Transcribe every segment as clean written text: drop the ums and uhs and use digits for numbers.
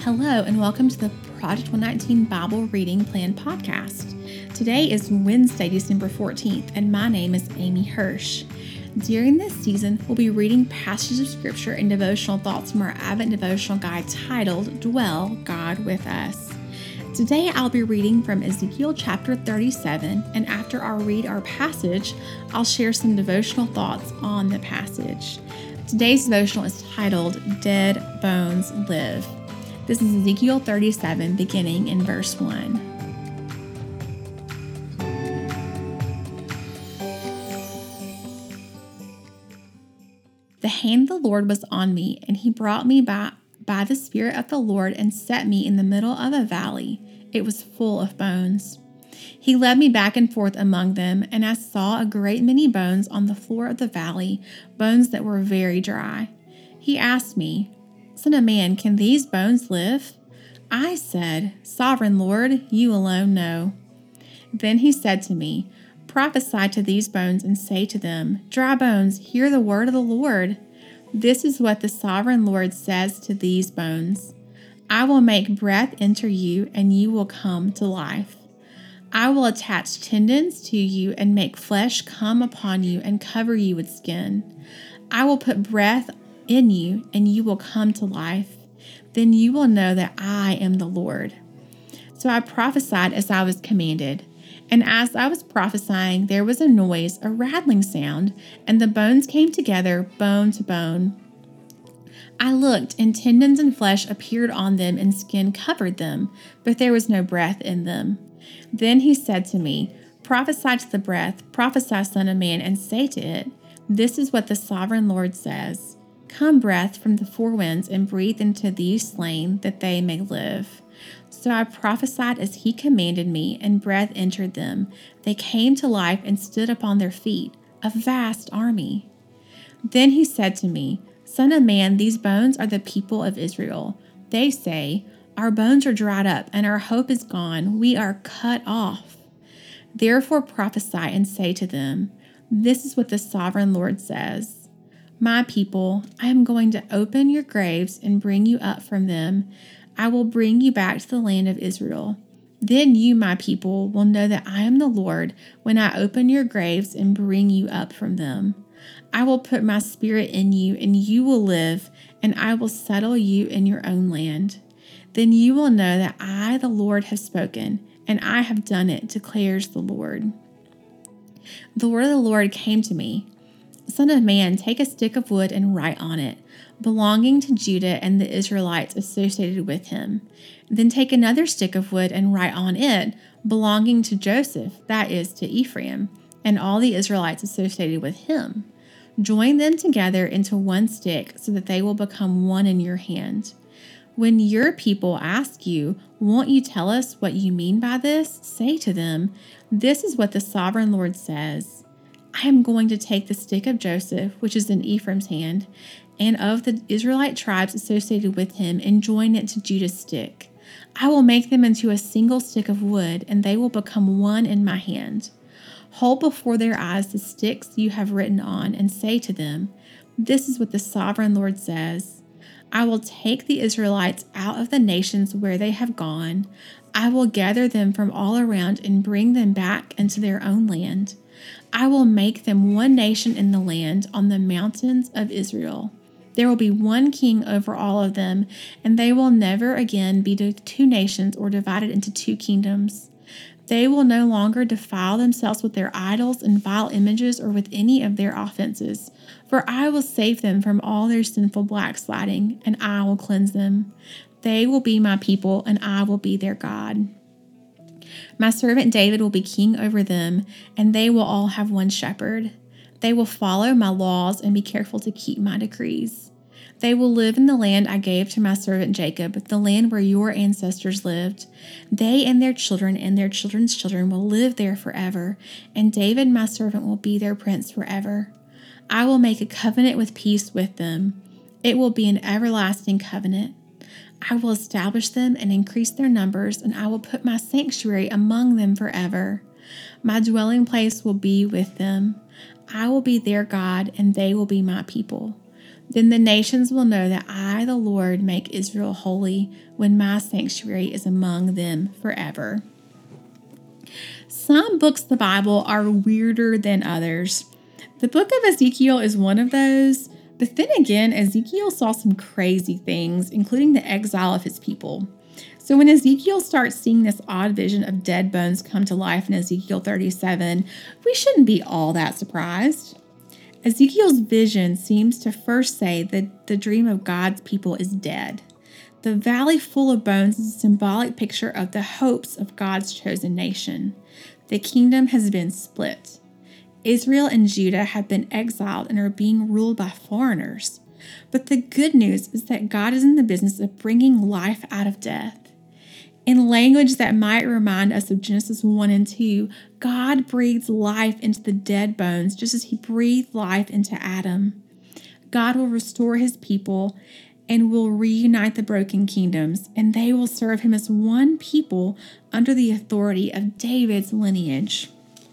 Hello, and welcome to the Project 119 Bible Reading Plan podcast. Today is Wednesday, December 14th, and my name is Amy Hirsch. During this season, we'll be reading passages of Scripture and devotional thoughts from our Advent devotional guide titled, Dwell God with Us. Today, I'll be reading from Ezekiel chapter 37, and after I read our passage, I'll share some devotional thoughts on the passage. Today's devotional is titled, Dead Bones Live. This is Ezekiel 37, beginning in verse 1. The hand of the Lord was on me, and he brought me by the Spirit of the Lord and set me in the middle of a valley. It was full of bones. He led me back and forth among them, and I saw a great many bones on the floor of the valley, bones that were very dry. He asked me, Son of man, can these bones live? I said, Sovereign Lord, you alone know. Then he said to me, Prophesy to these bones and say to them, Dry bones, hear the word of the Lord. This is what the Sovereign Lord says to these bones. I will make breath enter you, and you will come to life. I will attach tendons to you and make flesh come upon you and cover you with skin. I will put breath in you, and you will come to life. Then you will know that I am the Lord. So I prophesied as I was commanded. And as I was prophesying, there was a noise, a rattling sound, and the bones came together, bone to bone. I looked, and tendons and flesh appeared on them, and skin covered them, but there was no breath in them. Then he said to me, Prophesy to the breath, prophesy, Son of man, and say to it, This is what the Sovereign Lord says. Come, breath from the four winds, and breathe into these slain, that they may live. So I prophesied as he commanded me, and breath entered them. They came to life and stood upon their feet, a vast army. Then he said to me, Son of man, these bones are the people of Israel. They say, Our bones are dried up, and our hope is gone. We are cut off. Therefore prophesy and say to them, This is what the Sovereign Lord says. My people, I am going to open your graves and bring you up from them. I will bring you back to the land of Israel. Then you, my people, will know that I am the Lord when I open your graves and bring you up from them. I will put my spirit in you, and you will live, and I will settle you in your own land. Then you will know that I, the Lord, have spoken, and I have done it, declares the Lord. The word of the Lord came to me. Son of man, take a stick of wood and write on it, belonging to Judah and the Israelites associated with him. Then take another stick of wood and write on it, belonging to Joseph, that is, to Ephraim, and all the Israelites associated with him. Join them together into one stick so that they will become one in your hand. When your people ask you, Won't you tell us what you mean by this? Say to them, This is what the Sovereign Lord says. I am going to take the stick of Joseph, which is in Ephraim's hand, and of the Israelite tribes associated with him, and join it to Judah's stick. I will make them into a single stick of wood, and they will become one in my hand. Hold before their eyes the sticks you have written on, and say to them, This is what the Sovereign Lord says. I will take the Israelites out of the nations where they have gone. I will gather them from all around and bring them back into their own land. I will make them one nation in the land on the mountains of Israel. There will be one king over all of them, and they will never again be two nations or divided into two kingdoms. They will no longer defile themselves with their idols and vile images or with any of their offenses, for I will save them from all their sinful backsliding, and I will cleanse them. They will be my people, and I will be their God. My servant David will be king over them, and they will all have one shepherd. They will follow my laws and be careful to keep my decrees. They will live in the land I gave to my servant Jacob, the land where your ancestors lived. They and their children's children will live there forever, and David, my servant, will be their prince forever. I will make a covenant with peace with them. It will be an everlasting covenant. I will establish them and increase their numbers, and I will put my sanctuary among them forever. My dwelling place will be with them. I will be their God, and they will be my people. Then the nations will know that I, the Lord, make Israel holy when my sanctuary is among them forever. Some books of the Bible are weirder than others. The book of Ezekiel is one of those, but then again, Ezekiel saw some crazy things, including the exile of his people. So when Ezekiel starts seeing this odd vision of dead bones come to life in Ezekiel 37, we shouldn't be all that surprised. Ezekiel's vision seems to first say that the dream of God's people is dead. The valley full of bones is a symbolic picture of the hopes of God's chosen nation. The kingdom has been split. Israel and Judah have been exiled and are being ruled by foreigners. But the good news is that God is in the business of bringing life out of death. In language that might remind us of Genesis 1 and 2, God breathes life into the dead bones just as he breathed life into Adam. God will restore his people and will reunite the broken kingdoms, and they will serve him as one people under the authority of David's lineage.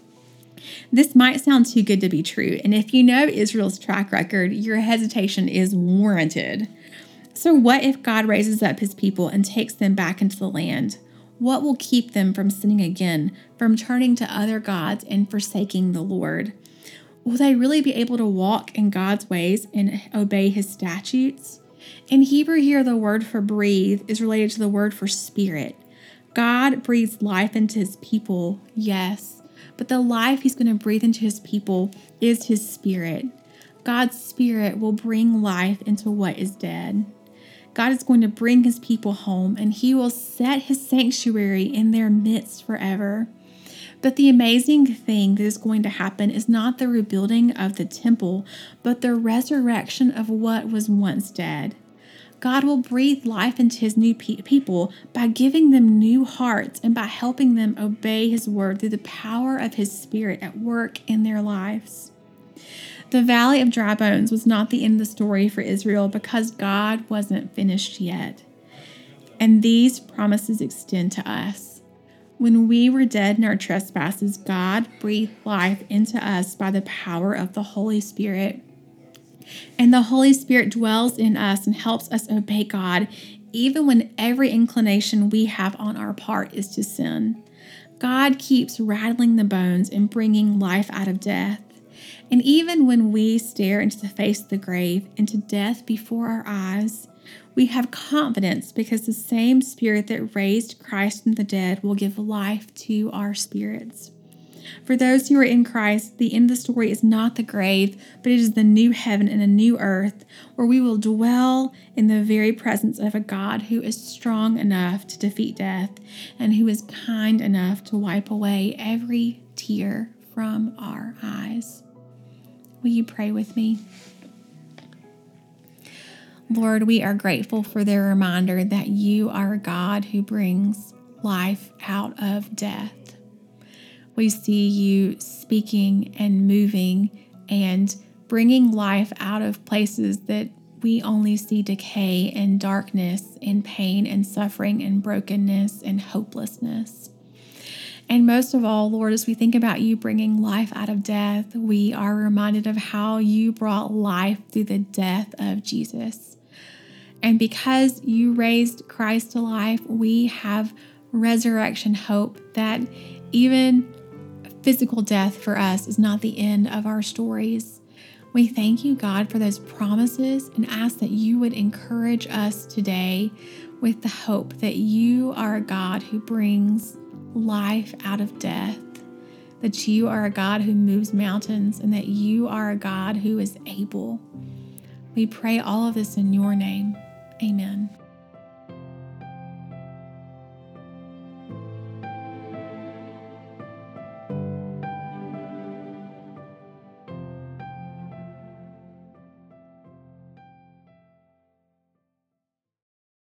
This might sound too good to be true, and if you know Israel's track record, your hesitation is warranted. So what if God raises up his people and takes them back into the land? What will keep them from sinning again, from turning to other gods and forsaking the Lord? Will they really be able to walk in God's ways and obey his statutes? In Hebrew here, the word for breathe is related to the word for spirit. God breathes life into his people, yes, but the life he's going to breathe into his people is his spirit. God's spirit will bring life into what is dead. God is going to bring his people home, and he will set his sanctuary in their midst forever. But the amazing thing that is going to happen is not the rebuilding of the temple, but the resurrection of what was once dead. God will breathe life into his new people by giving them new hearts and by helping them obey his word through the power of his spirit at work in their lives. The Valley of Dry Bones was not the end of the story for Israel because God wasn't finished yet. And these promises extend to us. When we were dead in our trespasses, God breathed life into us by the power of the Holy Spirit. And the Holy Spirit dwells in us and helps us obey God, even when every inclination we have on our part is to sin. God keeps rattling the bones and bringing life out of death. And even when we stare into the face of the grave, into death before our eyes, we have confidence because the same Spirit that raised Christ from the dead will give life to our spirits. For those who are in Christ, the end of the story is not the grave, but it is the new heaven and a new earth where we will dwell in the very presence of a God who is strong enough to defeat death and who is kind enough to wipe away every tear from our eyes. Will you pray with me? Lord, we are grateful for the reminder that you are a God who brings life out of death. We see you speaking and moving and bringing life out of places that we only see decay and darkness and pain and suffering and brokenness and hopelessness. And most of all, Lord, as we think about you bringing life out of death, we are reminded of how you brought life through the death of Jesus. And because you raised Christ to life, we have resurrection hope that even physical death for us is not the end of our stories. We thank you, God, for those promises and ask that you would encourage us today with the hope that you are a God who brings life out of death, that you are a God who moves mountains, and that you are a God who is able. We pray all of this in your name. Amen.